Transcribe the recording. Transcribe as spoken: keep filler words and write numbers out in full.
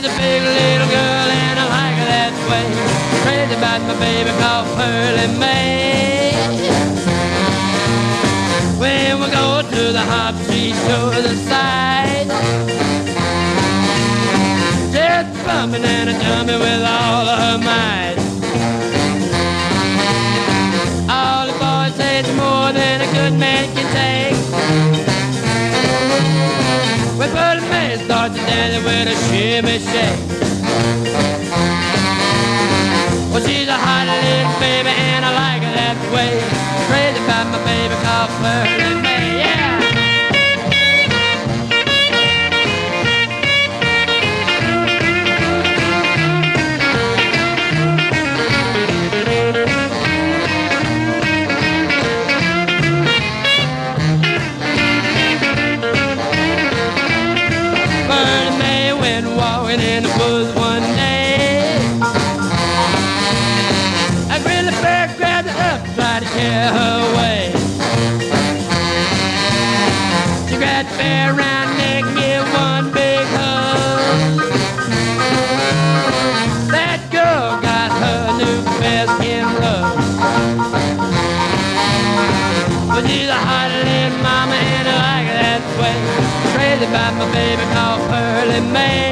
a big little girl and I like her that way. Crazy about my baby called Pearly Mae. When we go to the hop, she shows the side. Just bumping and a jumping with all of her might. All the boys say it's more than a good man can take. When Pearly Mae starts to dance with a shimmy shake. Well, she's a hot little baby and I like her that way. Crazy about my baby called Pearly Mae, yeah. Pearly Mae went walking in the woods one day. A grizzly bear grabbed her up, tried to carry her away. She grabbed the bear around the neck and gave one big hug. That girl got her new bearskin rug. But she's a hot little mama and I like her that way. Crazy about my baby called Pearly Mae.